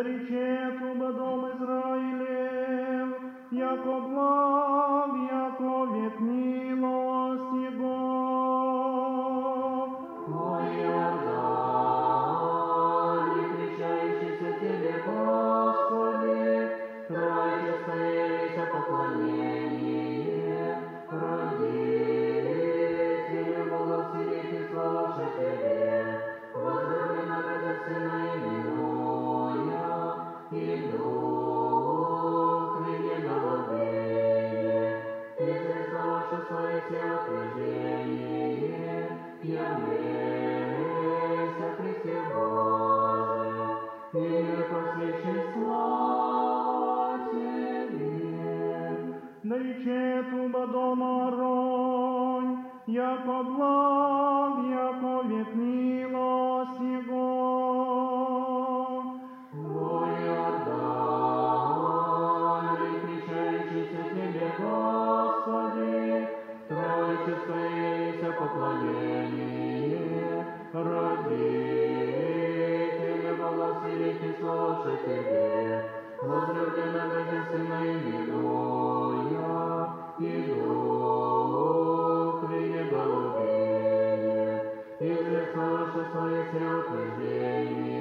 наречет оба дом Израилев, яко благ, яко век милость Его. Ой, Иордан, не кричающийся тебе, Господи, Троице стоявися поклонение, родители, благосвидетельствовавши тебе, возлюбленного за Сына именуя, и Дух ныне голубее, и средствовавши свое отвержение, являйся Христе Божий, и мир просвещен слава Тебе. Наречет оба дома Ронь, яко благ, яко век милость Его. Ой, Иордан, не кричающийся тебе, Господи, Троице стоявися поклонение, родители, благосвидетельствовавши тебе, возлюбленного за Сына именуя, и Дух ныне голубее, и средствовавши свое утверждение,